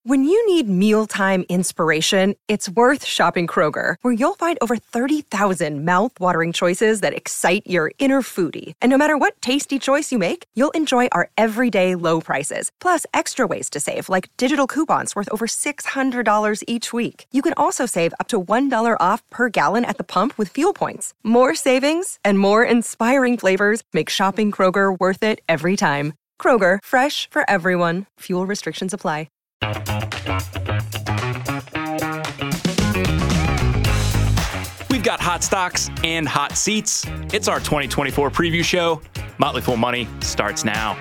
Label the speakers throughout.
Speaker 1: When you need mealtime inspiration, it's worth shopping Kroger, where you'll find over 30,000 mouth-watering choices that excite your inner foodie. And no matter what tasty choice you make, you'll enjoy our everyday low prices, plus extra ways to save, like digital coupons worth over $600 each week. You can also save up to $1 off per gallon at the pump with fuel points. More savings and more inspiring flavors make shopping Kroger worth it every time. Kroger, fresh for everyone. Fuel restrictions apply.
Speaker 2: We've got hot stocks and hot seats. It's our 2024 preview show. Motley Fool Money starts now.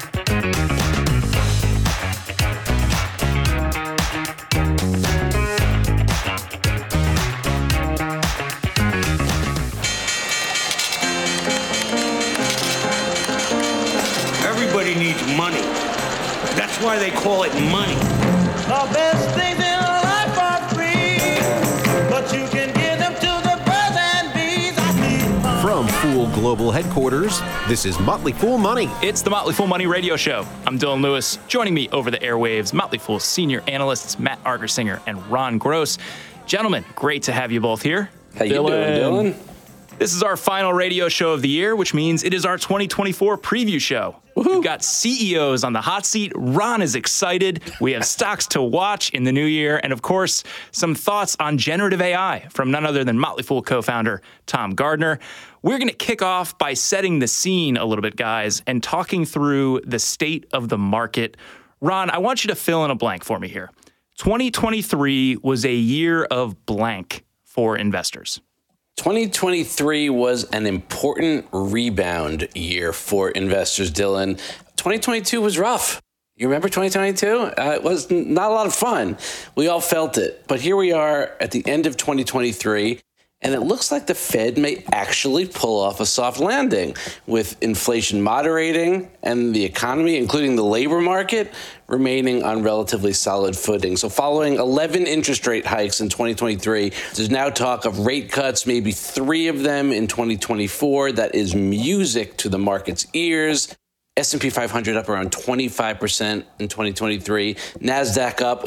Speaker 3: Everybody needs money. That's why they call it money.
Speaker 4: The best things in life are free, but you can give them to the birds and bees.
Speaker 5: From Fool Global Headquarters, this is Motley Fool Money.
Speaker 2: It's the Motley Fool Money radio show. I'm Dylan Lewis. Joining me over the airwaves, Motley Fool senior analysts Matt Argersinger and Ron Gross. Gentlemen, great to have you both here.
Speaker 6: How you doing, Dylan?
Speaker 2: This is our final radio show of the year, which means it is our 2024 preview show. Woo-hoo. We've got CEOs on the hot seat. Ron is excited. We have stocks to watch in the new year. And of course, some thoughts on generative AI from none other than Motley Fool co-founder Tom Gardner. We're going to kick off by setting the scene a little bit, guys, and talking through the state of the market. Ron, I want you to fill in a blank for me here. 2023 was a year of blank for investors.
Speaker 6: 2023 was an important rebound year for investors, Dylan. 2022 was rough. You remember 2022? It was not a lot of fun. We all felt it. But here we are at the end of 2023, and it looks like the Fed may actually pull off a soft landing with inflation moderating and the economy, including the labor market, remaining on relatively solid footing. So following 11 interest rate hikes in 2023, there's now talk of rate cuts, maybe 3 of them in 2024. That is music to the market's ears. S&P 500 up around 25% in 2023. NASDAQ up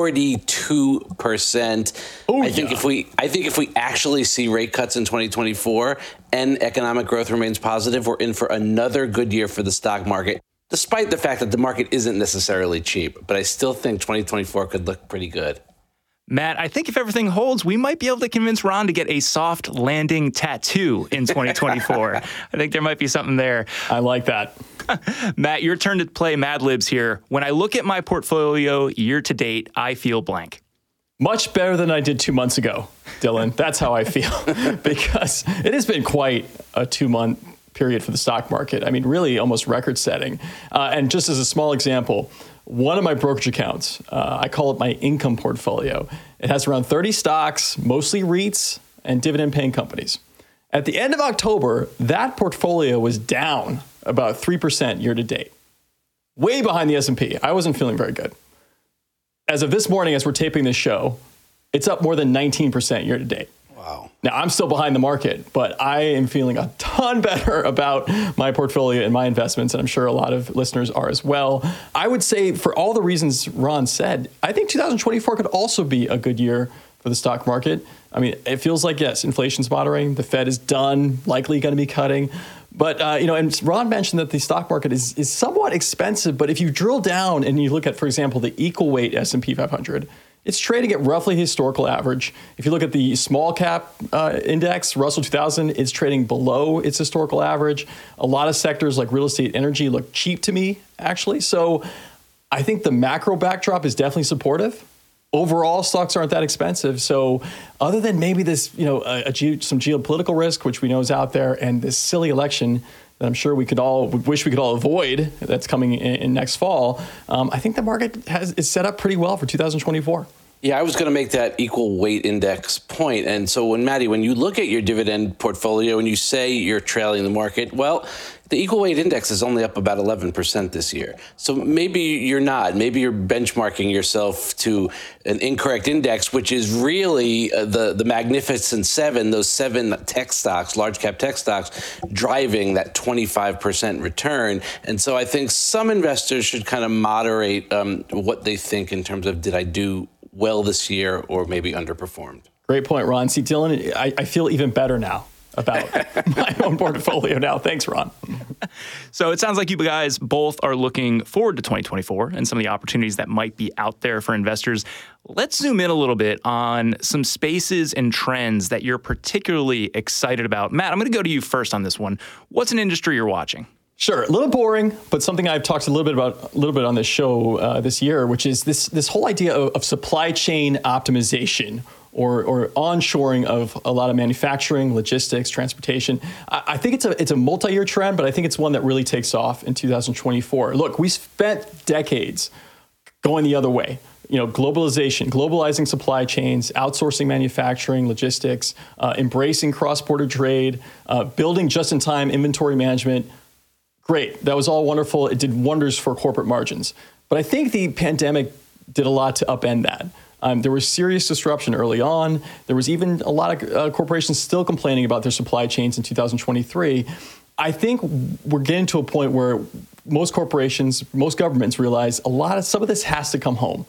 Speaker 6: 42%. I think if we actually see rate cuts in 2024 and economic growth remains positive, we're in for another good year for the stock market, despite the fact that the market isn't necessarily cheap. But I still think 2024 could look pretty good.
Speaker 2: Matt, I think if everything holds, we might be able to convince Ron to get a soft landing tattoo in 2024. I think there might be something there.
Speaker 7: I like that.
Speaker 2: Matt, your turn to play Mad Libs here. When I look at my portfolio year to date, I feel blank.
Speaker 7: Much better than I did 2 months ago, Dylan. That's how I feel, because it has been quite a 2-month period for the stock market. I mean, really almost record setting. And just as a small example, one of my brokerage accounts, I call it my income portfolio. It has around 30 stocks, mostly REITs and dividend-paying companies. At the end of October, that portfolio was down about 3% year to date, way behind the S&P. I wasn't feeling very good. As of this morning, as we're taping this show, it's up more than 19% year to date.
Speaker 6: Wow.
Speaker 7: Now, I'm still behind the market, but I am feeling a ton better about my portfolio and my investments, and I'm sure a lot of listeners are as well. I would say, for all the reasons Ron said, I think 2024 could also be a good year for the stock market. I mean, it feels like, yes, inflation's moderating. The Fed is done, likely going to be cutting. But, and Ron mentioned that the stock market is somewhat expensive. But if you drill down and you look at, for example, the equal weight S&P 500, it's trading at roughly historical average. If you look at the small cap index, Russell 2000, it's trading below its historical average. A lot of sectors like real estate, energy look cheap to me, actually. So I think the macro backdrop is definitely supportive. Overall, stocks aren't that expensive. So other than maybe this, some geopolitical risk, which we know is out there, and this silly election that I'm sure we wish we could all avoid, that's coming in next fall, I think the market is set up pretty well for 2024.
Speaker 6: Yeah, I was going to make that equal weight index point. And so Maddie, when you look at your dividend portfolio and you say you're trailing the market, well, the equal weight index is only up about 11% this year. So maybe you're not. Maybe you're benchmarking yourself to an incorrect index, which is really the Magnificent Seven, those 7 tech stocks, large cap tech stocks, driving that 25% return. And so I think some investors should kind of moderate what they think in terms of, did I do well this year or maybe underperformed?
Speaker 7: Great point, Ron. See, Dylan, I feel even better now about my own portfolio now. Thanks, Ron.
Speaker 2: So it sounds like you guys both are looking forward to 2024 and some of the opportunities that might be out there for investors. Let's zoom in a little bit on some spaces and trends that you're particularly excited about. Matt, I'm going to go to you first on this one. What's an industry you're watching?
Speaker 7: Sure, a little boring, but something I've talked a little bit on this show this year, which is this whole idea of supply chain optimization or onshoring of a lot of manufacturing, logistics, transportation. I think it's a multi-year trend, but I think it's one that really takes off in 2024. Look, we spent decades going the other way. Globalizing supply chains, outsourcing manufacturing, logistics, embracing cross-border trade, building just-in-time inventory management. Great. That was all wonderful. It did wonders for corporate margins. But I think the pandemic did a lot to upend that. There was serious disruption early on. There was even a lot of corporations still complaining about their supply chains in 2023. I think we're getting to a point where most corporations, most governments realize some of this has to come home.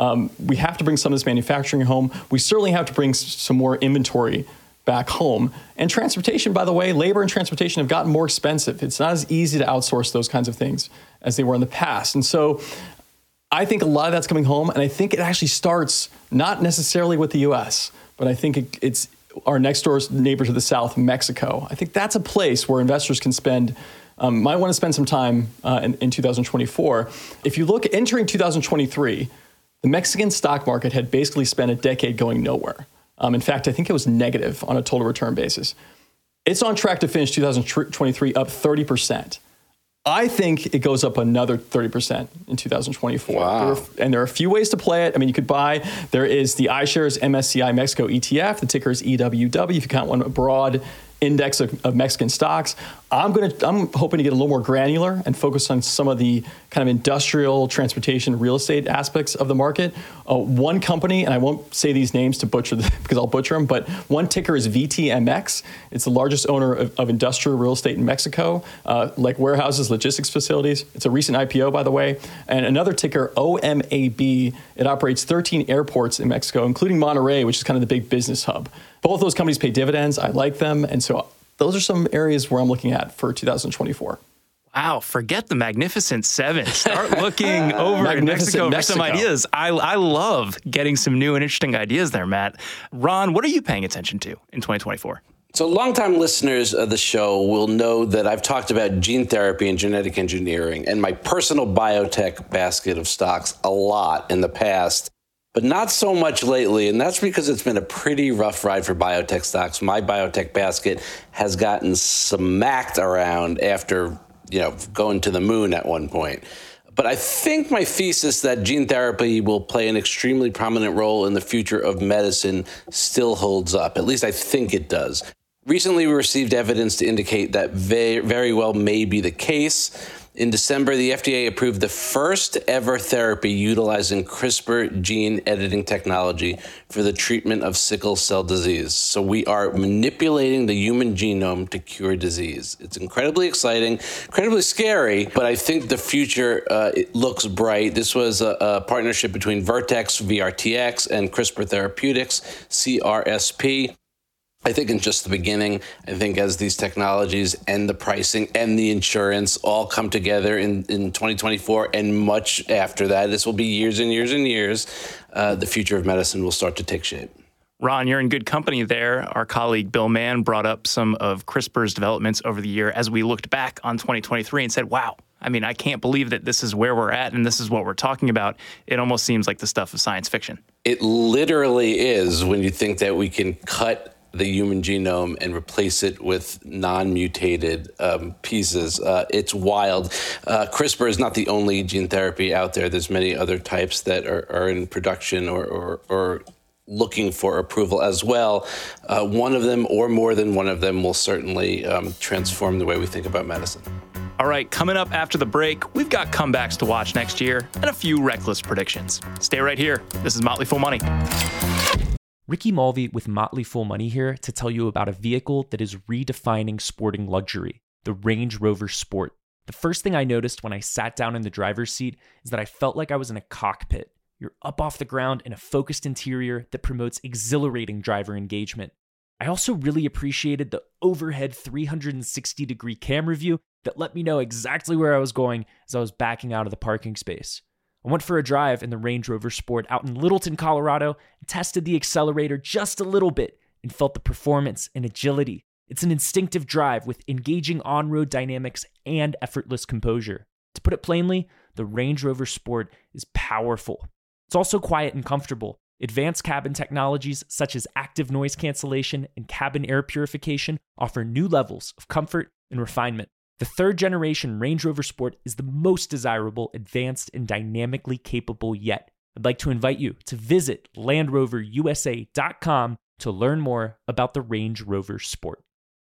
Speaker 7: We have to bring some of this manufacturing home. We certainly have to bring some more inventory back home. And transportation, by the way, labor and transportation have gotten more expensive. It's not as easy to outsource those kinds of things as they were in the past. And so I think a lot of that's coming home. And I think it actually starts not necessarily with the U.S., but I think it's our next door neighbor to the south, Mexico. I think that's a place where investors can might want to spend some time in 2024. If you look entering 2023, the Mexican stock market had basically spent a decade going nowhere. In fact, I think it was negative on a total return basis. It's on track to finish 2023 up 30%. I think it goes up another 30% in 2024.
Speaker 6: Wow.
Speaker 7: There are a few ways to play it. I mean, you could there is the iShares MSCI Mexico ETF. The ticker is EWW if you count one broad index of Mexican stocks. I'm hoping to get a little more granular and focus on some of the kind of industrial, transportation, real estate aspects of the market. One company, and I won't say these names because I'll butcher them, but one ticker is VTMX. It's the largest owner of industrial real estate in Mexico, like warehouses, logistics facilities. It's a recent IPO, by the way. And another ticker, OMAB. It operates 13 airports in Mexico, including Monterrey, which is kind of the big business hub. Both those companies pay dividends. I like them. And so those are some areas where I'm looking at for 2024.
Speaker 2: Wow, forget the Magnificent Seven. Start looking over in Mexico for some ideas. I love getting some new and interesting ideas there, Matt. Ron, what are you paying attention to in 2024?
Speaker 6: So longtime listeners of the show will know that I've talked about gene therapy and genetic engineering and my personal biotech basket of stocks a lot in the past, but not so much lately. And that's because it's been a pretty rough ride for biotech stocks. My biotech basket has gotten smacked around after, going to the moon at one point. But I think my thesis that gene therapy will play an extremely prominent role in the future of medicine still holds up. At least I think it does. Recently, we received evidence to indicate that very well may be the case. In December, the FDA approved the first ever therapy utilizing CRISPR gene editing technology for the treatment of sickle cell disease. So we are manipulating the human genome to cure disease. It's incredibly exciting, incredibly scary, but I think the future it looks bright. This was a partnership between Vertex, VRTX, and CRISPR Therapeutics, CRSP. I think in just the beginning. I think as these technologies and the pricing and the insurance all come together in 2024 and much after that, this will be years and years and years, the future of medicine will start to take shape.
Speaker 2: Ron, you're in good company there. Our colleague Bill Mann brought up some of CRISPR's developments over the year as we looked back on 2023 and said, wow, I can't believe that this is where we're at and this is what we're talking about. It almost seems like the stuff of science fiction.
Speaker 6: It literally is when you think that we can cut the human genome and replace it with non-mutated pieces. It's wild. CRISPR is not the only gene therapy out there. There's many other types that are in production or looking for approval as well. One of them or more than one of them will certainly transform the way we think about medicine.
Speaker 2: All right, coming up after the break, we've got comebacks to watch next year and a few reckless predictions. Stay right here. This is Motley Fool Money.
Speaker 8: Ricky Mulvey with Motley Fool Money here to tell you about a vehicle that is redefining sporting luxury, the Range Rover Sport. The first thing I noticed when I sat down in the driver's seat is that I felt like I was in a cockpit. You're up off the ground in a focused interior that promotes exhilarating driver engagement. I also really appreciated the overhead 360-degree camera view that let me know exactly where I was going as I was backing out of the parking space. I went for a drive in the Range Rover Sport out in Littleton, Colorado, and tested the accelerator just a little bit and felt the performance and agility. It's an instinctive drive with engaging on-road dynamics and effortless composure. To put it plainly, the Range Rover Sport is powerful. It's also quiet and comfortable. Advanced cabin technologies such as active noise cancellation and cabin air purification offer new levels of comfort and refinement. The third generation Range Rover Sport is the most desirable, advanced, and dynamically capable yet. I'd like to invite you to visit LandRoverUSA.com to learn more about the Range Rover Sport.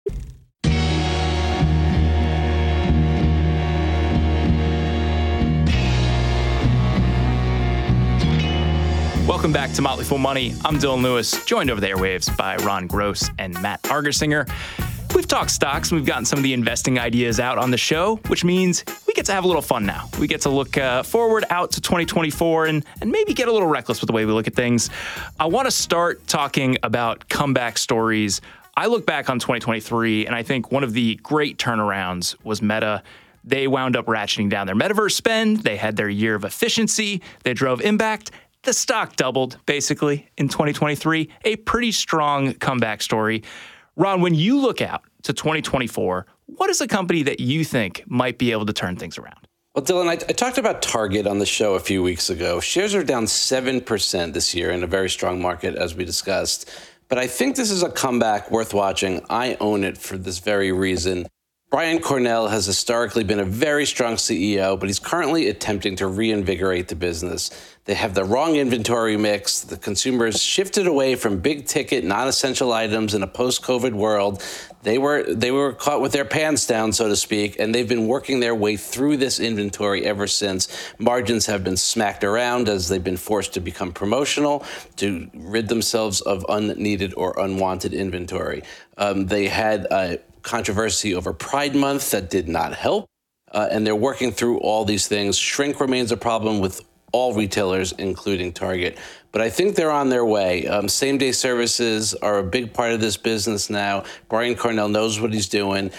Speaker 2: Welcome back to Motley Fool Money. I'm Dylan Lewis, joined over the airwaves by Ron Gross and Matt Argersinger. We've talked stocks, and we've gotten some of the investing ideas out on the show, which means we get to have a little fun now. We get to look forward out to 2024 and maybe get a little reckless with the way we look at things. I want to start talking about comeback stories. I look back on 2023, and I think one of the great turnarounds was Meta. They wound up ratcheting down their metaverse spend. They had their year of efficiency. They drove impact. The stock doubled, basically, in 2023. A pretty strong comeback story. Ron, when you look out to 2024, what is a company that you think might be able to turn things around?
Speaker 6: Well, Dylan, I talked about Target on the show a few weeks ago. Shares are down 7% this year in a very strong market, as we discussed. But I think this is a comeback worth watching. I own it for this very reason. Brian Cornell has historically been a very strong CEO, but he's currently attempting to reinvigorate the business. They have the wrong inventory mix. The consumers shifted away from big ticket, non-essential items in a post-COVID world. They were caught with their pants down, so to speak, and they've been working their way through this inventory ever since. Margins have been smacked around as they've been forced to become promotional to rid themselves of unneeded or unwanted inventory. They had a controversy over Pride Month that did not help, and they're working through all these things. Shrink remains a problem with all retailers, including Target. But I think they're on their way. Same-day services are a big part of this business now. Brian Cornell knows what he's doing.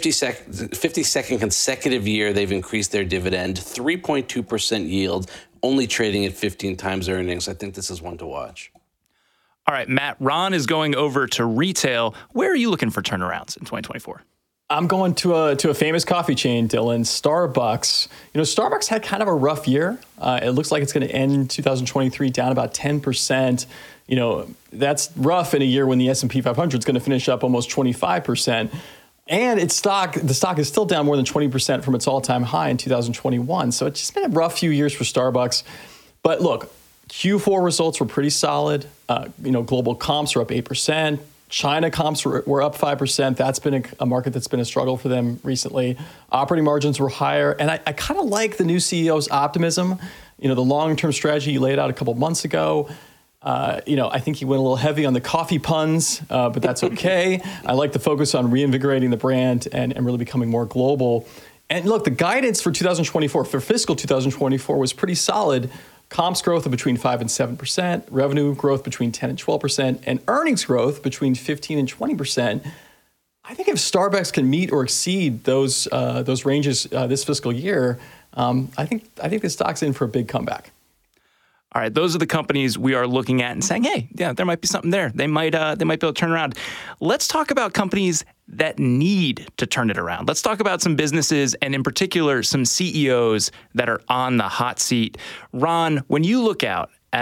Speaker 6: 52nd consecutive year, they've increased their dividend, 3.2% yield, only trading at 15 times earnings. I think this is one to watch.
Speaker 2: All right, Matt, Ron is going over to retail. Where are you looking for turnarounds in 2024?
Speaker 7: I'm going to a famous coffee chain, Dylan, Starbucks. Starbucks had kind of a rough year. It looks like it's going to end 2023 down about 10%. That's rough in a year when the S&P 500 is going to finish up almost 25%. And the stock is still down more than 20% from its all-time high in 2021. So it's just been a rough few years for Starbucks. But look, Q4 results were pretty solid. Global comps are up 8%. China comps were up 5%. That's been a market that's been a struggle for them recently. Operating margins were higher. And I kind of like the new CEO's optimism. The long-term strategy he laid out a couple months ago. I think he went a little heavy on the coffee puns, but that's okay. I like the focus on reinvigorating the brand and really becoming more global. And look, the guidance for 2024, for fiscal 2024, was pretty solid. Comps growth of between 5 and 7%, revenue growth between 10 and 12%, and earnings growth between 15 and 20%. I think if Starbucks can meet or exceed those ranges this fiscal year, I think the stock's in for a big comeback.
Speaker 2: All right, those are the companies we are looking at and saying, hey, yeah, there might be something there. They might be able to turn around. Let's talk about companies that need to turn it around. Let's talk about some businesses and in particular, some CEOs that are on the hot seat. Ron, when you look out at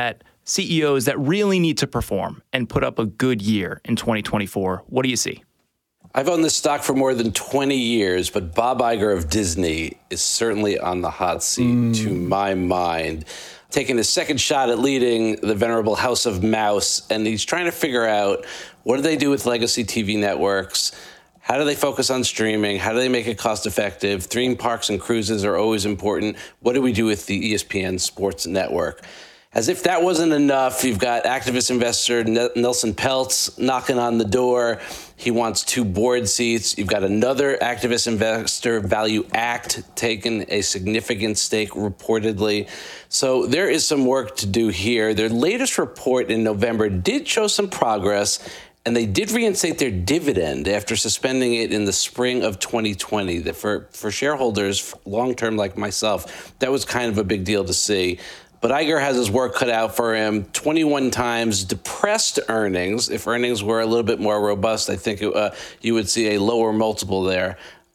Speaker 2: CEOs that really need to perform and put up a good year in 2024. What do you see?
Speaker 6: I've owned this stock for more than 20 years, but Bob Iger of Disney is certainly on the hot seat to my mind, taking a second shot at leading the venerable House of Mouse. And he's trying to figure out, what do they do with legacy TV networks? How do they focus on streaming? How do they make it cost effective? Theme parks and cruises are always important. What do we do with the ESPN Sports Network? As if that wasn't enough, you've got activist investor Nelson Peltz knocking on the door. He wants 2 board seats. You've got another activist investor, Value Act, taking a significant stake reportedly. So there is some work to do here. Their latest report in November did show some progress, and they did reinstate their dividend after suspending it in the spring of 2020. That for shareholders, long-term like myself, that was kind of a big deal to see. But Iger has his work cut out for him. 21 times depressed earnings. If earnings were a little bit more robust, I think you would see a lower multiple there.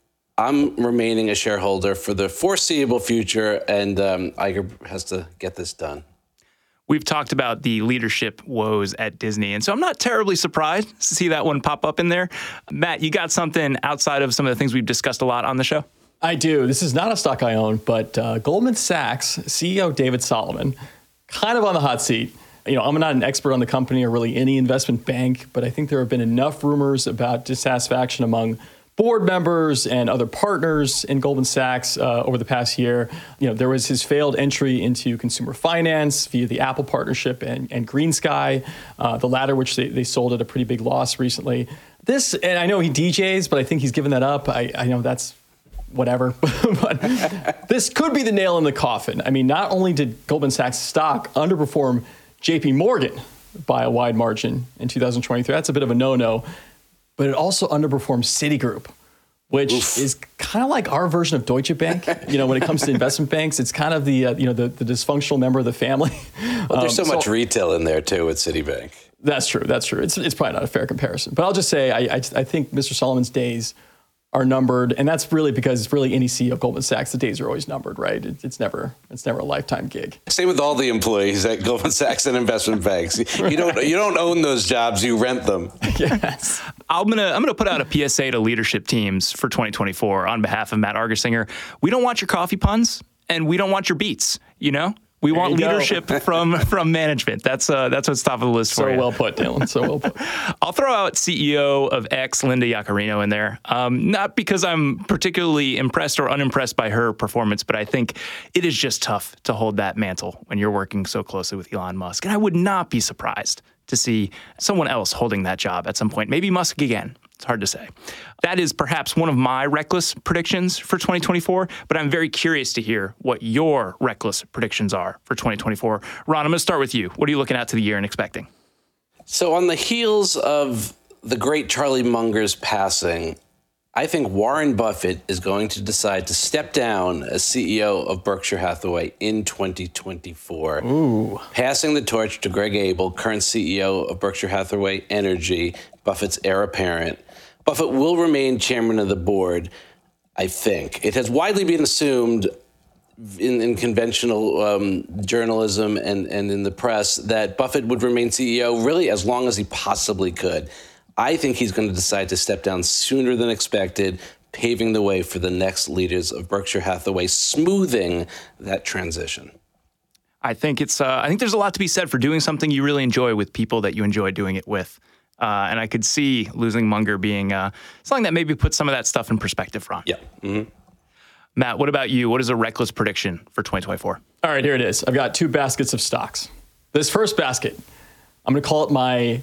Speaker 6: I'm remaining a shareholder for the foreseeable future, and Iger has to get this done.
Speaker 2: We've talked about the leadership woes at Disney, and so I'm not terribly surprised to see that one pop up in there. Matt, you got something outside of some of the things we've discussed a lot on the show?
Speaker 7: I do. This is not a stock I own, but Goldman Sachs CEO David Solomon, kind of on the hot seat. You know, I'm not an expert on the company or really any investment bank, but I think there have been enough rumors about dissatisfaction among board members and other partners in Goldman Sachs over the past year. You know, there was his failed entry into consumer finance via the Apple partnership and GreenSky, the latter, which they sold at a pretty big loss recently. This, and I know he DJs, but I think he's given that up. I know that's whatever. But this could be the nail in the coffin. I mean, not only did Goldman Sachs stock underperform JP Morgan by a wide margin in 2023, that's a bit of a no-no, but it also underperformed Citigroup, which is kind of like our version of Deutsche Bank. You know, when it comes to investment banks, it's kind of the the dysfunctional member of the family.
Speaker 6: Well, there's so much retail in there too with Citibank.
Speaker 7: That's true. It's probably not a fair comparison, but I'll just say I think Mr. Solomon's days are numbered, and that's really because really any CEO of Goldman Sachs, the days are always numbered, right? It's never a lifetime gig.
Speaker 6: Same with all the employees at Goldman Sachs and investment banks. You don't own those jobs, you rent them.
Speaker 7: Yes.
Speaker 2: I'm gonna put out a PSA to leadership teams for 2024 on behalf of Matt Argersinger. We don't want your coffee puns, and we don't want your beats. You know. We want leadership from management. That's what's top of the list for you.
Speaker 7: So well put, Dylan. So well put.
Speaker 2: I'll throw out CEO of X, Linda Yaccarino, in there. Not because I'm particularly impressed or unimpressed by her performance, but I think it is just tough to hold that mantle when you're working so closely with Elon Musk. And I would not be surprised to see someone else holding that job at some point. Maybe Musk again. It's hard to say. That is perhaps one of my reckless predictions for 2024, but I'm very curious to hear what your reckless predictions are for 2024. Ron, I'm going to start with you. What are you looking at to the year and expecting?
Speaker 6: So on the heels of the great Charlie Munger's passing, I think Warren Buffett is going to decide to step down as CEO of Berkshire Hathaway in 2024, passing the torch to Greg Abel, current CEO of Berkshire Hathaway Energy, Buffett's heir apparent. Buffett will remain chairman of the board, I think. It has widely been assumed in conventional journalism and in the press that Buffett would remain CEO really as long as he possibly could. I think he's going to decide to step down sooner than expected, paving the way for the next leaders of Berkshire Hathaway, smoothing that transition.
Speaker 2: I think there's a lot to be said for doing something you really enjoy with people that you enjoy doing it with. And I could see losing Munger being something that maybe puts some of that stuff in perspective, Ron.
Speaker 6: Yeah. Mm-hmm.
Speaker 2: Matt, what about you? What is a reckless prediction for 2024?
Speaker 7: All right, here it is. I've got 2 baskets of stocks. This first basket, I'm going to call it my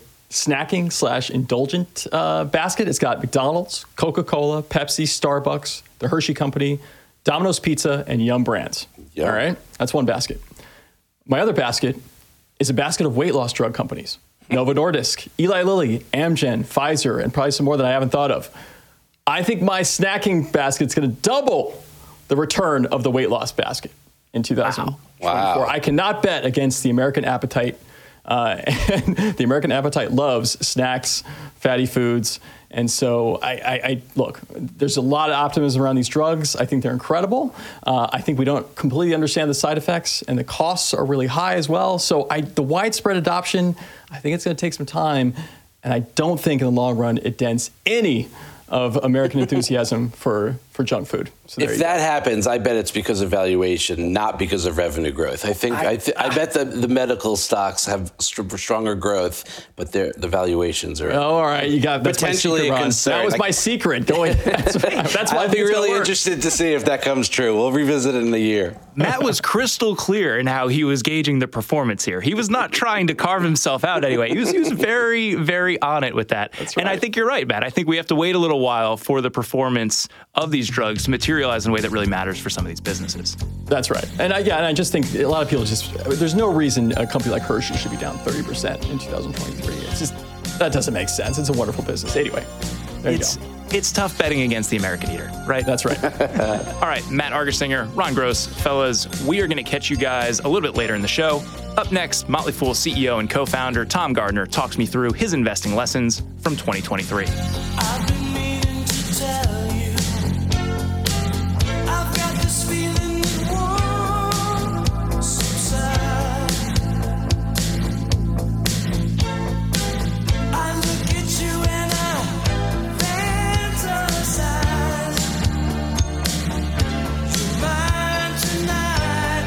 Speaker 7: snacking/indulgent basket. It's got McDonald's, Coca-Cola, Pepsi, Starbucks, the Hershey Company, Domino's Pizza, and Yum Brands. Yep. All right, that's one basket. My other basket is a basket of weight loss drug companies. Novo Nordisk, Eli Lilly, Amgen, Pfizer, and probably some more that I haven't thought of. I think my snacking basket's going to double the return of the weight loss basket in 2024.
Speaker 6: Wow.
Speaker 7: I cannot bet against the American appetite. And the American appetite loves snacks, fatty foods, And so I look, there's a lot of optimism around these drugs. I think they're incredible. I think we don't completely understand the side effects, and the costs are really high as well. So the widespread adoption, I think it's going to take some time. And I don't think in the long run it dents any of American enthusiasm for junk food. So
Speaker 6: if that happens, I bet it's because of valuation, not because of revenue growth. I bet the medical stocks have stronger growth, but the valuations are
Speaker 7: all right. You got
Speaker 6: potentially a concern.
Speaker 7: That was my secret. That's why
Speaker 6: I'd be really interested to see if that comes true. We'll revisit it in a year.
Speaker 2: Matt was crystal clear in how he was gauging the performance here. He was not trying to carve himself out anyway. He was very, very on it with that.
Speaker 7: That's right.
Speaker 2: And I think you're right, Matt. I think we have to wait a little while for the performance of these drugs to materialize in a way that really matters for some of these businesses.
Speaker 7: That's right. And I just think a lot of people there's no reason a company like Hershey should be down 30% in 2023. It's just, that doesn't make sense. It's a wonderful business. Anyway, there you go.
Speaker 2: It's tough betting against the American eater, right?
Speaker 7: That's right.
Speaker 2: All right, Matt Argersinger, Ron Gross, fellas, we are going to catch you guys a little bit later in the show. Up next, Motley Fool CEO and co-founder Tom Gardner talks me through his investing lessons from 2023.
Speaker 4: I've been meaning to tell you, I've got this feeling that won't subside. I look at you and I fantasize. You're mine tonight.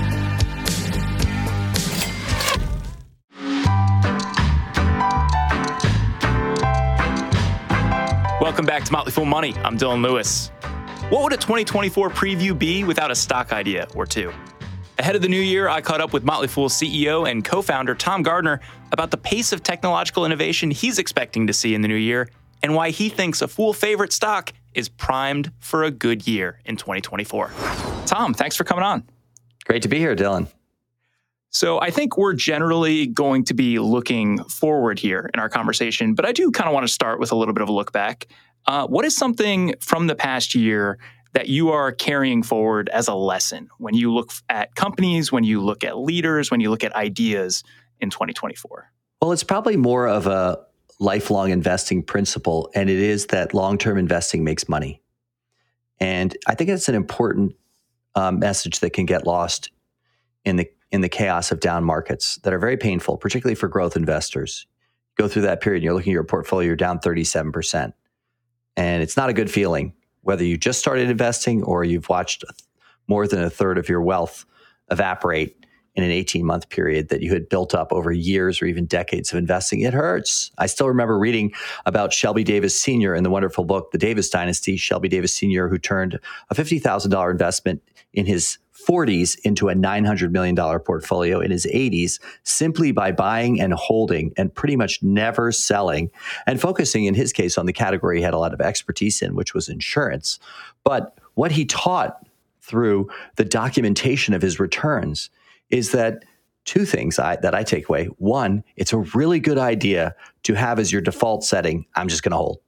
Speaker 2: Welcome back to Motley Fool Money. I'm Dylan Lewis. What would a 2024 preview be without a stock idea or two? Ahead of the new year, I caught up with Motley Fool CEO and co-founder Tom Gardner about the pace of technological innovation he's expecting to see in the new year and why he thinks a Fool favorite stock is primed for a good year in 2024. Tom, thanks for coming on.
Speaker 9: Great to be here, Dylan.
Speaker 2: So I think we're generally going to be looking forward here in our conversation, but I do kind of want to start with a little bit of a look back. What is something from the past year that you are carrying forward as a lesson when you look at companies, when you look at leaders, when you look at ideas in 2024?
Speaker 9: Well, it's probably more of a lifelong investing principle, and it is that long-term investing makes money. And I think it's an important message that can get lost in the chaos of down markets that are very painful, particularly for growth investors. Go through that period, and you're looking at your portfolio, you're down 37%. And it's not a good feeling, whether you just started investing or you've watched more than a third of your wealth evaporate in an 18-month period that you had built up over years or even decades of investing. It hurts. I still remember reading about Shelby Davis Sr. in the wonderful book, The Davis Dynasty. Shelby Davis Sr., who turned a $50,000 investment in his 40s into a $900 million portfolio in his 80s simply by buying and holding and pretty much never selling and focusing, in his case, on the category he had a lot of expertise in, which was insurance. But what he taught through the documentation of his returns is that two things that I take away. One, it's a really good idea to have as your default setting, I'm just going to hold.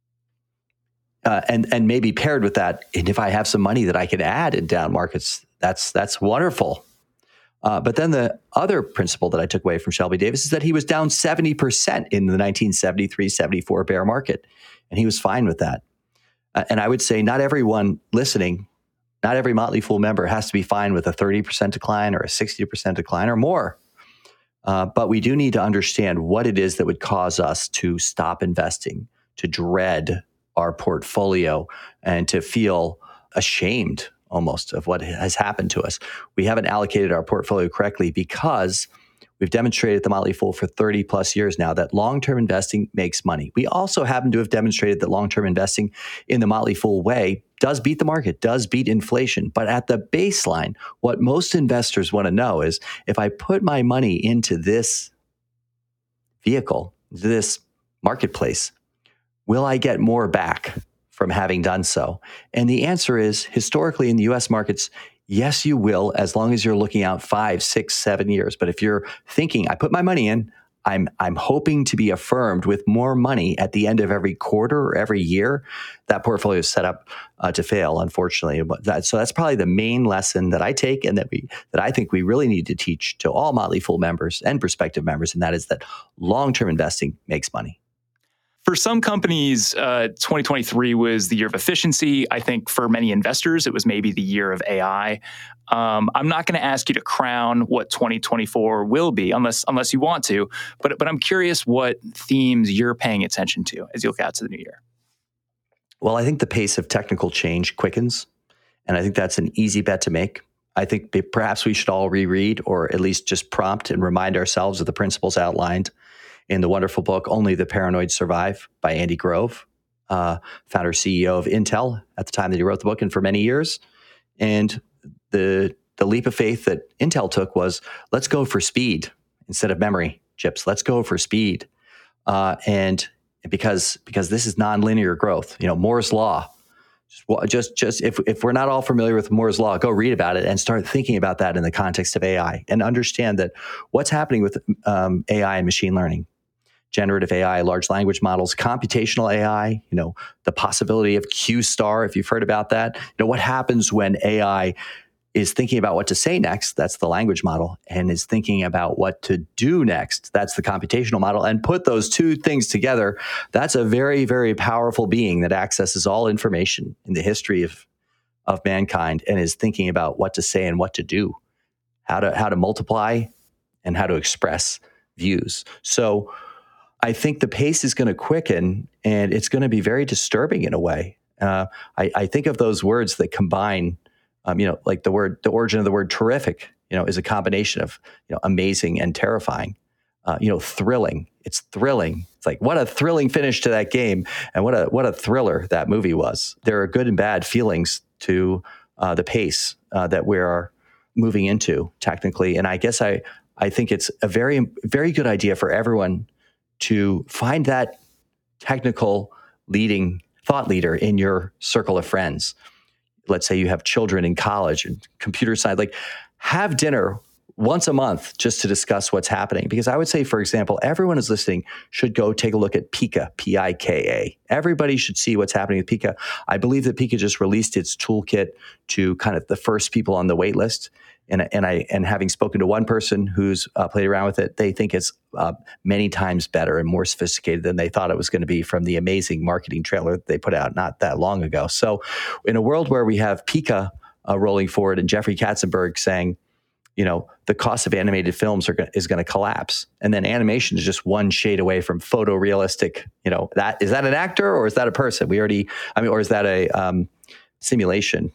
Speaker 9: And maybe paired with that, and if I have some money that I can add in down markets, that's wonderful. But then the other principle that I took away from Shelby Davis is that he was down 70% in the 1973-74 bear market, and he was fine with that. And I would say not everyone listening, not every Motley Fool member has to be fine with a 30% decline or a 60% decline or more. But we do need to understand what it is that would cause us to stop investing, to dread our portfolio, and to feel ashamed almost of what has happened to us. We haven't allocated our portfolio correctly because we've demonstrated at the Motley Fool for 30 plus years now that long-term investing makes money. We also happen to have demonstrated that long-term investing in the Motley Fool way does beat the market, does beat inflation. But at the baseline, what most investors want to know is if I put my money into this vehicle, this marketplace, will I get more back from having done so? And the answer is, historically in the US markets, yes, you will, as long as you're looking out 5, 6, 7 years. But if you're thinking, I put my money in, I'm hoping to be affirmed with more money at the end of every quarter or every year, that portfolio is set up to fail, unfortunately. So that's probably the main lesson that I take and that I think we really need to teach to all Motley Fool members and prospective members, and that is that long-term investing makes money.
Speaker 2: For some companies, 2023 was the year of efficiency. I think for many investors, it was maybe the year of AI. I'm not going to ask you to crown what 2024 will be unless you want to, but I'm curious what themes you're paying attention to as you look out to the new year.
Speaker 9: Well, I think the pace of technical change quickens, and I think that's an easy bet to make. I think perhaps we should all reread or at least just prompt and remind ourselves of the principles outlined in the wonderful book, Only the Paranoid Survive by Andy Grove, founder CEO of Intel at the time that he wrote the book and for many years. And the leap of faith that Intel took was, let's go for speed instead of memory chips. Let's go for speed. And because this is nonlinear growth, Moore's Law. Just if we're not all familiar with Moore's Law, go read about it and start thinking about that in the context of AI and understand that what's happening with AI and machine learning, generative AI, large language models, computational AI, the possibility of Q-star, if you've heard about that. What happens when AI is thinking about what to say next, that's the language model, and is thinking about what to do next, that's the computational model, and put those two things together, that's a very, very powerful being that accesses all information in the history of mankind and is thinking about what to say and what to do, how to multiply and how to express views. So I think the pace is going to quicken, and it's going to be very disturbing in a way. I think of those words that combine, like the origin of the word terrific, is a combination of, amazing and terrifying, thrilling. It's thrilling. It's like, what a thrilling finish to that game. And what a thriller that movie was. There are good and bad feelings to the pace that we're moving into technically. And I guess I think it's a very, very good idea for everyone to find that technical thought leader in your circle of friends. Let's say you have children in college and computer science, have dinner once a month just to discuss what's happening. Because I would say, for example, everyone who's listening should go take a look at Pika, P-I-K-A. Everybody should see what's happening with Pika. I believe that Pika just released its toolkit to kind of the first people on the wait list. And having spoken to one person who's played around with it, they think it's many times better and more sophisticated than they thought it was going to be from the amazing marketing trailer that they put out not that long ago. So in a world where we have Pika rolling forward and Jeffrey Katzenberg saying, the cost of animated films is going to collapse, and then animation is just one shade away from photorealistic. Is that an actor or is that a person? Or is that a simulation?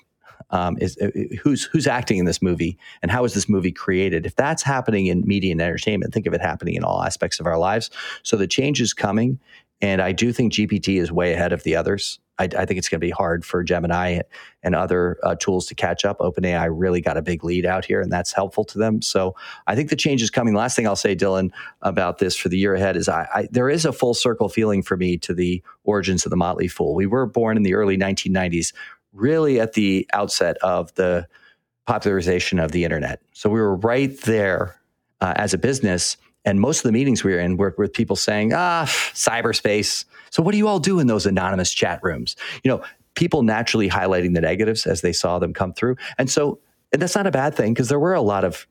Speaker 9: Who's acting in this movie, and how is this movie created? If that's happening in media and entertainment, think of it happening in all aspects of our lives. So the change is coming, and I do think GPT is way ahead of the others. I think it's going to be hard for Gemini and other tools to catch up. OpenAI really got a big lead out here, and that's helpful to them. So I think the change is coming. Last thing I'll say, Dylan, about this for the year ahead is there is a full circle feeling for me to the origins of the Motley Fool. We were born in the early 1990s, really at the outset of the popularization of the internet. So we were right there as a business. And most of the meetings we were in were with people saying, cyberspace. So what do you all do in those anonymous chat rooms? People naturally highlighting the negatives as they saw them come through. And that's not a bad thing, because there are a lot of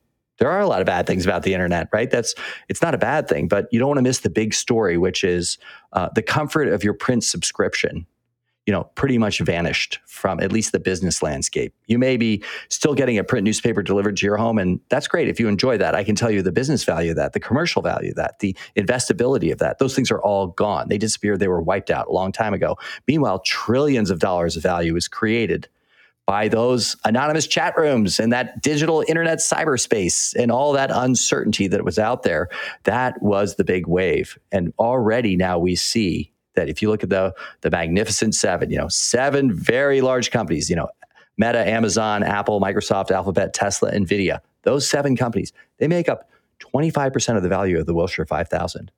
Speaker 9: bad things about the internet, right? It's not a bad thing, but you don't want to miss the big story, which is the comfort of your print subscription pretty much vanished from at least the business landscape. You may be still getting a print newspaper delivered to your home, and that's great. If you enjoy that, I can tell you the business value of that, the commercial value of that, the investability of that, those things are all gone. They disappeared. They were wiped out a long time ago. Meanwhile, trillions of dollars of value is created by those anonymous chat rooms and that digital internet cyberspace and all that uncertainty that was out there. That was the big wave. And already now we see that if you look at the Magnificent Seven, 7 very large companies, Meta, Amazon, Apple, Microsoft, Alphabet, Tesla, NVIDIA, those 7 companies, they make up 25% of the value of the Wilshire 5000.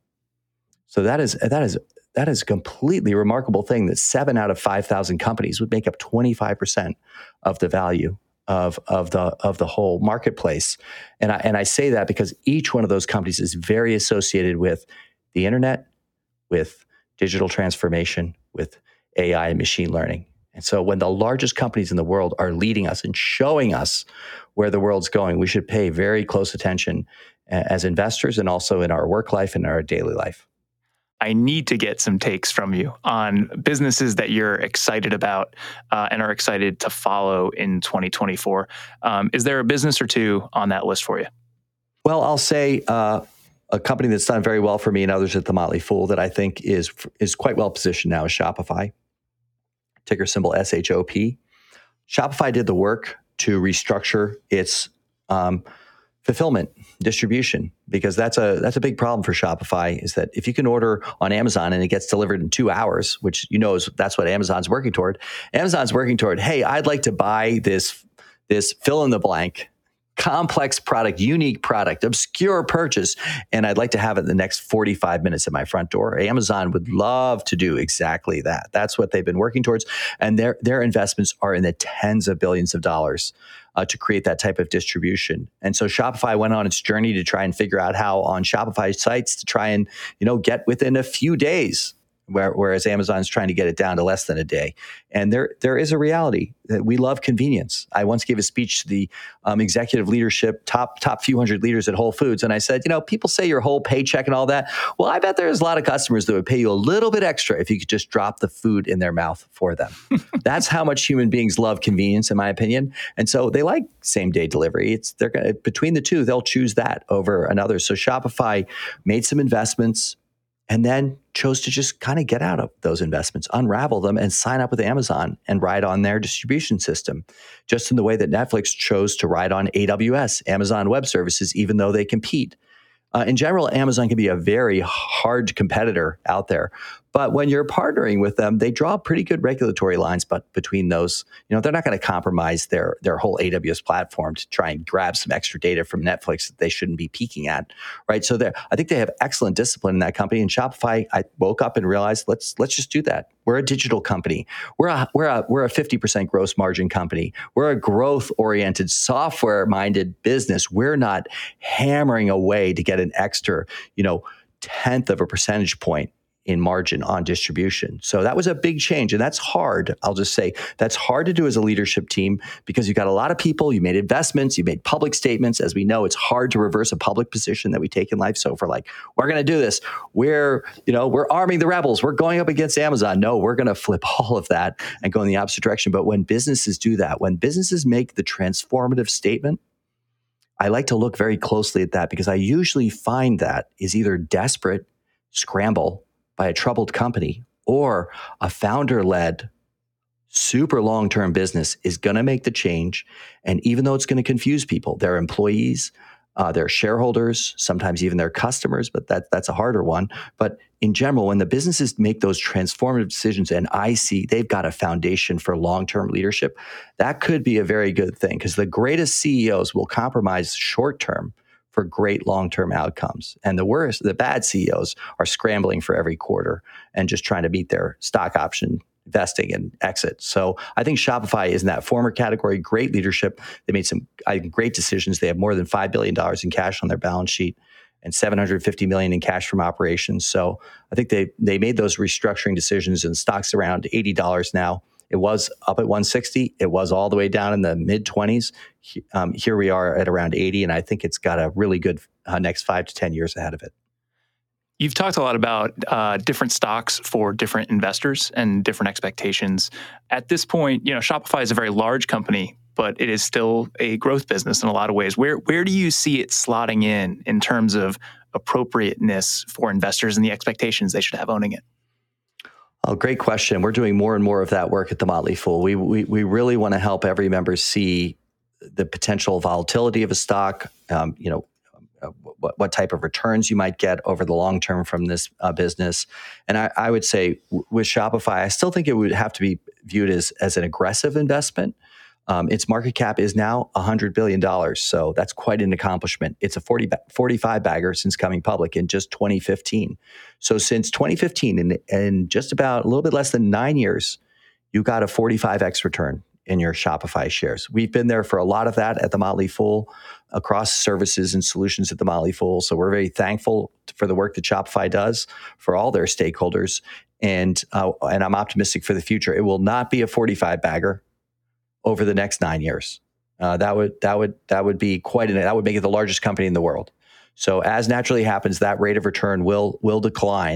Speaker 9: So that is a completely remarkable thing, that 7 out of 5,000 companies would make up 25% of the value of the whole marketplace. And I say that because each one of those companies is very associated with the internet, with digital transformation, with AI and machine learning. And so when the largest companies in the world are leading us and showing us where the world's going, we should pay very close attention as investors and also in our work life and our daily life.
Speaker 2: I need to get some takes from you on businesses that you're excited about and are excited to follow in 2024. Is there a business or two on that list for you?
Speaker 9: Well, I'll say a company that's done very well for me and others at The Motley Fool that I think is quite well positioned now is Shopify, ticker symbol SHOP. Shopify did the work to restructure its fulfillment, distribution, because that's a big problem for Shopify, is that if you can order on Amazon and it gets delivered in 2 hours, which that's what Amazon's working toward. Amazon's working toward, hey, I'd like to buy this fill in the blank, complex product, unique product, obscure purchase, and I'd like to have it in the next 45 minutes at my front door. Amazon would love to do exactly that. That's what they've been working towards. And their investments are in the tens of billions of dollars to create that type of distribution. And so Shopify went on its journey to try and figure out how on Shopify sites to try and, get within a few days, whereas Amazon's trying to get it down to less than a day. And there is a reality that we love convenience. I once gave a speech to the executive leadership, top few hundred leaders at Whole Foods. And I said, people say your whole paycheck and all that. Well, I bet there's a lot of customers that would pay you a little bit extra if you could just drop the food in their mouth for them. That's how much human beings love convenience, in my opinion. And so they like same day delivery. Between the two, they'll choose that over another. So Shopify made some investments and then chose to just kind of get out of those investments, unravel them, and sign up with Amazon and ride on their distribution system, just in the way that Netflix chose to ride on AWS, Amazon Web Services, even though they compete. In general, Amazon can be a very hard competitor out there. But when you're partnering with them, they draw pretty good regulatory lines. But between those, they're not going to compromise their whole AWS platform to try and grab some extra data from Netflix that they shouldn't be peeking at, right? So I think they have excellent discipline in that company. And Shopify, I woke up and realized, let's just do that. We're a digital company. We're a 50% gross margin company. We're a growth-oriented, software-minded business. We're not hammering away to get an extra, 1/10 of a percentage point in margin on distribution. So that was a big change. And that's hard. I'll just say that's hard to do as a leadership team because you've got a lot of people, you made investments, you made public statements. As we know, it's hard to reverse a public position that we take in life. So if we're like, we're going to do this, we're arming the rebels, we're going up against Amazon. No, we're going to flip all of that and go in the opposite direction. But when businesses do that, when businesses make the transformative statement, I like to look very closely at that because I usually find that is either desperate scramble by a troubled company or a founder-led, super long-term business is going to make the change. And even though it's going to confuse people, their employees, their shareholders, sometimes even their customers, but that's a harder one. But in general, when the businesses make those transformative decisions and I see they've got a foundation for long-term leadership, that could be a very good thing because the greatest CEOs will compromise short-term for great long-term outcomes. And the bad CEOs are scrambling for every quarter and just trying to meet their stock option vesting and exit. So I think Shopify is in that former category, great leadership. They made some great decisions. They have more than $5 billion in cash on their balance sheet and $750 million in cash from operations. So I think they made those restructuring decisions and stock's around $80 now. It was up at 160. It was all the way down in the mid 20s. Here we are at around 80, and I think it's got a really good next 5 to 10 years ahead of it.
Speaker 2: You've talked a lot about different stocks for different investors and different expectations. At this point, Shopify is a very large company, but it is still a growth business in a lot of ways. Where do you see it slotting in terms of appropriateness for investors and the expectations they should have owning it?
Speaker 9: Oh, great question. We're doing more and more of that work at The Motley Fool. We really want to help every member see the potential volatility of a stock, what type of returns you might get over the long term from this business. And I would say with Shopify, I still think it would have to be viewed as an aggressive investment. Its market cap is now $100 billion. So that's quite an accomplishment. It's a 45 bagger since coming public in just 2015. So since 2015, in just about a little bit less than 9 years, you got a 45x return in your Shopify shares. We've been there for a lot of that at The Motley Fool, across services and solutions at The Motley Fool. So we're very thankful for the work that Shopify does for all their stakeholders. And I'm optimistic for the future. It will not be a 45 bagger over the next 9 years. That would be that would make it the largest company in the world. So as naturally happens, that rate of return will decline.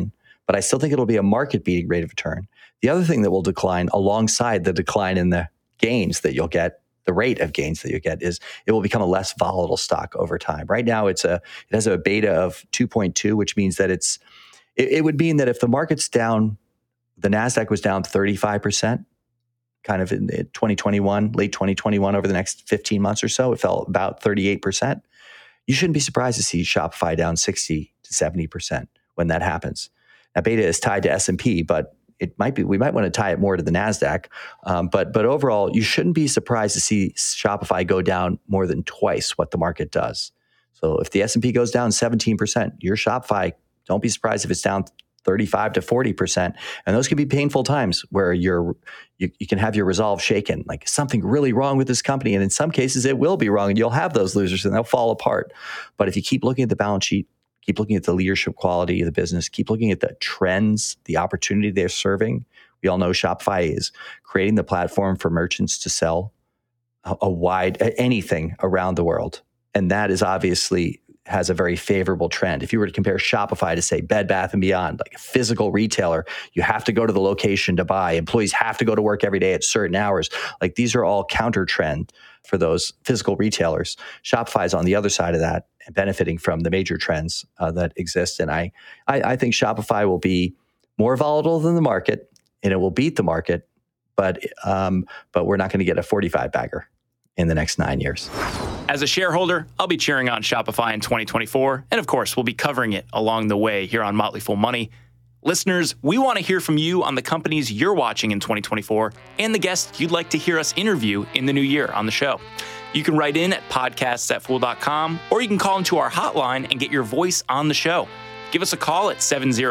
Speaker 9: but I still think it'll be a market-beating rate of return. The other thing that will decline alongside the decline in the gains that you'll get, the rate of gains that you get, is it will become a less volatile stock over time. Right now, it has a beta of 2.2, which means that it would mean that if the market's down, the NASDAQ was down 35%, kind of in 2021, late 2021, over the next 15 months or so, it fell about 38%. You shouldn't be surprised to see Shopify down 60 to 70% when that happens. Now, beta is tied to S&P, but we might want to tie it more to the NASDAQ. But overall, you shouldn't be surprised to see Shopify go down more than twice what the market does. So if the S&P goes down 17%, your Shopify, don't be surprised if it's down 35 to 40%. And those can be painful times where you can have your resolve shaken. Like, something really wrong with this company. And in some cases, it will be wrong. And you'll have those losers and they'll fall apart. But if you keep looking at the balance sheet, keep looking at the leadership quality of the business, keep looking at the trends, the opportunity they're serving. We all know Shopify is creating the platform for merchants to sell anything around the world. And that is obviously has a very favorable trend. If you were to compare Shopify to, say, Bed Bath & Beyond, like a physical retailer, you have to go to the location to buy. Employees have to go to work every day at certain hours. Like, these are all counter trend for those physical retailers. Shopify is on the other side of that and benefiting from the major trends that exist. And I think Shopify will be more volatile than the market, and it will beat the market, but we're not going to get a 45 bagger in the next 9 years.
Speaker 2: As a shareholder, I'll be cheering on Shopify in 2024. And of course, we'll be covering it along the way here on Motley Fool Money. Listeners, we want to hear from you on the companies you're watching in 2024 and the guests you'd like to hear us interview in the new year on the show. You can write in at podcasts@fool.com, or you can call into our hotline and get your voice on the show. Give us a call at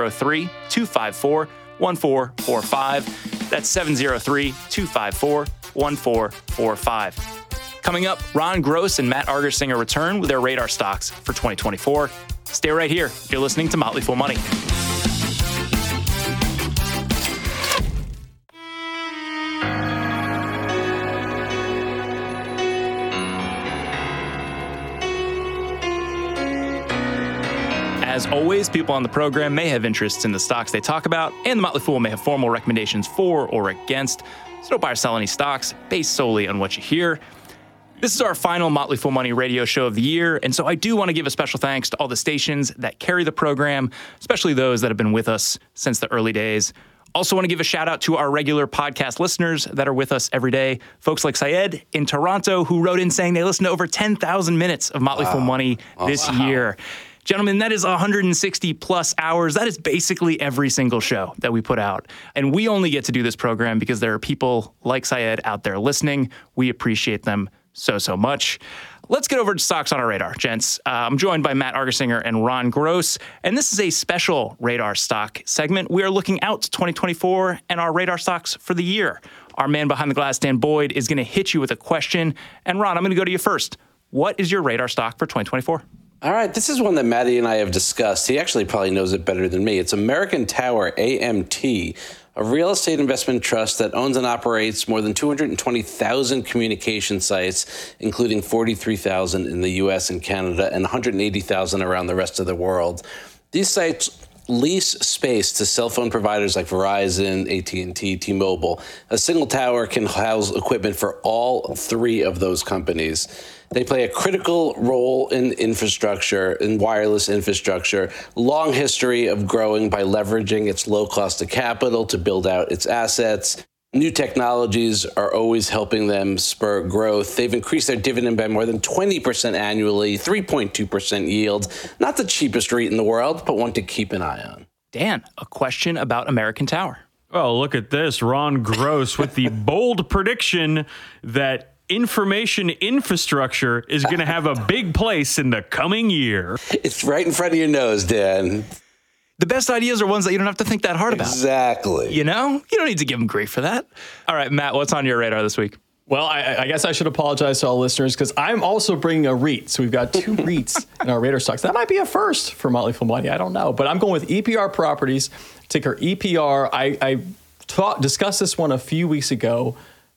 Speaker 2: 703-254-1445. That's 703-254-1445. Coming up, Ron Gross and Matt Argersinger return with their radar stocks for 2024. Stay right here. You're listening to Motley Fool Money. As always, people on the program may have interests in the stocks they talk about, and the Motley Fool may have formal recommendations for or against. So don't buy or sell any stocks based solely on what you hear. This is our final Motley Fool Money radio show of the year, and so I do want to give a special thanks to all the stations that carry the program, especially those that have been with us since the early days. Also want to give a shout out to our regular podcast listeners that are with us every day. Folks like Syed in Toronto, who wrote in saying they listened to over 10,000 minutes of Motley Fool Money this year. Gentlemen, that is 160 plus hours. That is basically every single show that we put out. And we only get to do this program because there are people like Syed out there listening. We appreciate them so much. Let's get over to stocks on our radar, gents. I'm joined by Matt Argersinger and Ron Gross, and this is a special radar stock segment. We are looking out to 2024 and our radar stocks for the year. Our man behind the glass, Dan Boyd, is going to hit you with a question. And Ron, I'm going to go to you first. What is your radar stock for 2024?
Speaker 6: All right, this is one that Matty and I have discussed. He actually probably knows it better than me. It's American Tower, AMT, a real estate investment trust that owns and operates more than 220,000 communication sites, including 43,000 in the U.S. and Canada and 180,000 around the rest of the world. These sites lease space to cell phone providers like Verizon, AT&T, T-Mobile. A single tower can house equipment for all three of those companies. They play a critical role in infrastructure, in wireless infrastructure, long history of growing by leveraging its low cost of capital to build out its assets. New technologies are always helping them spur growth. They've increased their dividend by more than 20% annually, 3.2% yield. Not the cheapest REIT in the world, but one to keep an eye on.
Speaker 2: Dan, a question about American Tower.
Speaker 10: Oh, look at this. Ron Gross with the bold prediction that information infrastructure is going to have a big place in the coming year.
Speaker 6: It's right in front of your nose, Dan.
Speaker 2: The best ideas are ones that you don't have to think that hard about.
Speaker 6: Exactly.
Speaker 2: You know? You don't need to give them grief for that. All right, Matt, what's on your radar this week?
Speaker 7: Well, I guess I should apologize to all listeners because I'm also bringing a REIT. So we've got two REITs in our radar stocks. That might be a first for Motley Fool Money. I don't know. But I'm going with EPR Properties, ticker EPR. I discussed this one a few weeks ago.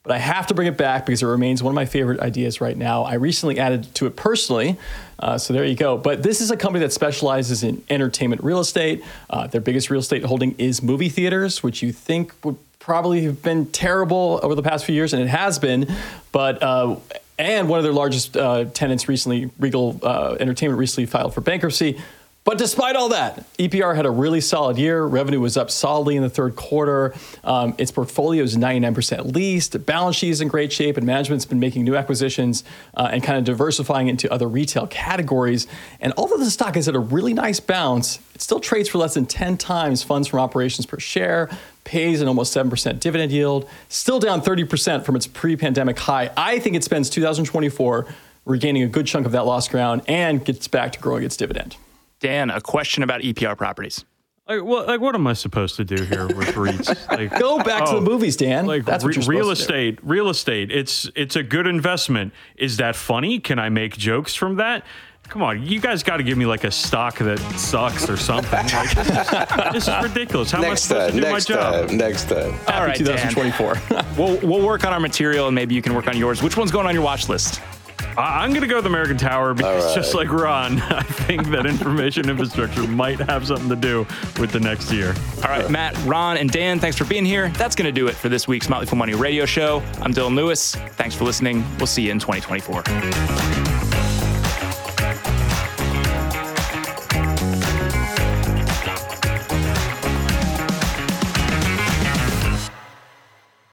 Speaker 7: but I have to bring it back because it remains one of my favorite ideas right now. I recently added to it personally, so there you go. But this is a company that specializes in entertainment real estate. Their biggest real estate holding is movie theaters, which you think would probably have been terrible over the past few years, and it has been. But and one of their largest tenants recently, Regal Entertainment, recently filed for bankruptcy. But despite all that, EPR had a really solid year. Revenue was up solidly in the third quarter. Its portfolio is 99% leased. The balance sheet is in great shape, and management's been making new acquisitions and kind of diversifying into other retail categories. And although the stock is at a really nice bounce, it still trades for less than 10 times funds from operations per share, pays an almost 7% dividend yield, still down 30% from its pre-pandemic high. I think it spends 2024 regaining a good chunk of that lost ground and gets back to growing its dividend.
Speaker 2: Dan, a question about EPR properties.
Speaker 10: What am I supposed to do here with REITs?
Speaker 7: Go back to the movies, Dan. That's what you're
Speaker 10: real
Speaker 7: supposed to do.
Speaker 10: Real estate. It's a good investment. Is that funny? Can I make jokes from that? Come on, you guys got to give me like a stock that sucks or something. This is ridiculous. How am I supposed to do my job?
Speaker 6: Next time.
Speaker 2: All right, 2024. We'll work on our material, and maybe you can work on yours. Which one's going on your watch list?
Speaker 10: I'm going to go with the American Tower because just like Ron, I think that information infrastructure might have something to do with the next year.
Speaker 2: All right, Matt, Ron, and Dan, thanks for being here. That's going to do it for this week's Motley Fool Money radio show. I'm Dylan Lewis. Thanks for listening. We'll see you in 2024.